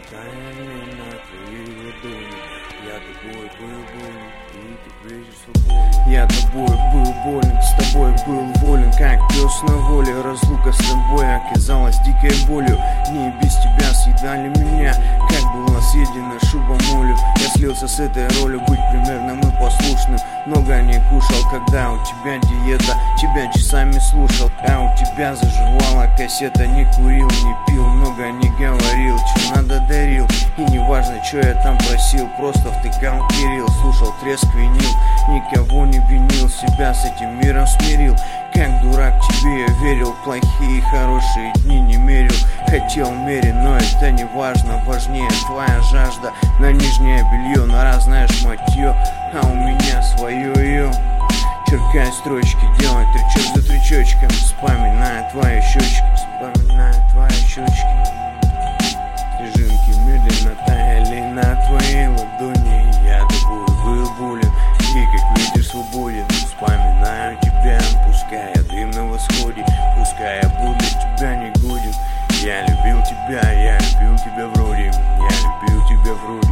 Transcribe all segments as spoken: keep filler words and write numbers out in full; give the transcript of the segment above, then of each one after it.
таяли на твоей ладони. Я тобой был болен, и ты вечер свободен. Я тобой был болен, с тобой был волен, как пес на воле. Разлука с тобой оказалась дикой болью. Дни без тебя съедали меня, как была съедена шуба молью. Я слился с этой ролью быть примерным и послушным. Много не кушал, когда у тебя диета, тебя часами слушал, а у тебя заживала кассета. Не курил, не пил, много не говорил, что надо дарил. И не важно, что я там просил, просто втыкал Кирилл. Слушал треск винил, никого не винил, себя с этим миром смирил. Как дурак тебе я верил, плохие и хорошие дни не мерил. Хотел мерить, но это не важно, важнее твоя жажда на нижнее белье, на разное шматье, а у меня свое ее. Черкай строчки, делай трючок за трючочком, вспоминая твои щечки, вспоминая твои щечки. Снежинки медленно таяли на твоей ладони. Я тобой был болен, и как ветер свободен. Вспоминаю тебя, пускай я дым на восходе, пускай я буду для тебя не годен. Я любил тебя, я любил тебя вроде, я любил тебя вроде.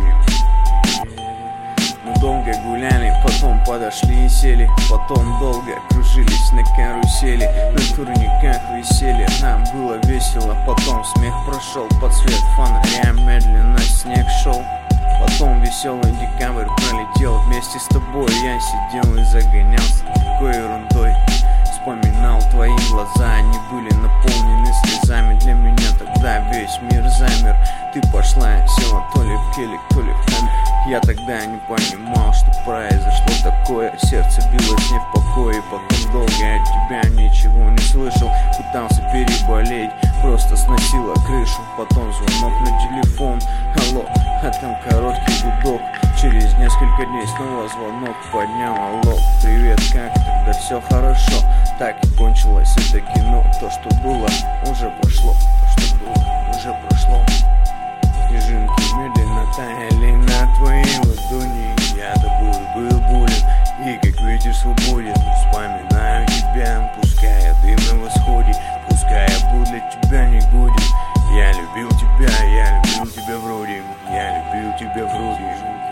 Мы долго гуляли, потом подошли и сели, потом долго кружились на карусели, на турниках висели, нам было весело. Потом смех прошел, под свет фонаря медленно снег шел. Потом веселый декабрь пролетел, вместе с тобой я сидел и загонялся такой ерундой. Вспоминал твои глаза, они были наполнены слезами. Для меня тогда весь мир замер. Ты пошла, села то ли в келик, то ли в камер. Я тогда не понимал, что произошло такое. Сердце билось не в покое. Потом долго от тебя ничего не слышал. Пытался переболеть, просто сносило крышу. Потом звонок на телефон, алло, а там короткий гудок. Через несколько дней снова звонок, поднял, алло, привет, как тогда все хорошо. Так и кончилось это кино. То, что было, уже прошло. То, что было, уже прошло. Снежинки медленно таяли на твоей ладони. Я тобой был болен, и как ветер свободен. Вспоминаю тебя, пускай я дым на восходе, пускай я буду для тебя не годен. Я любил тебя, я любил тебя вроде, я любил тебя вроде.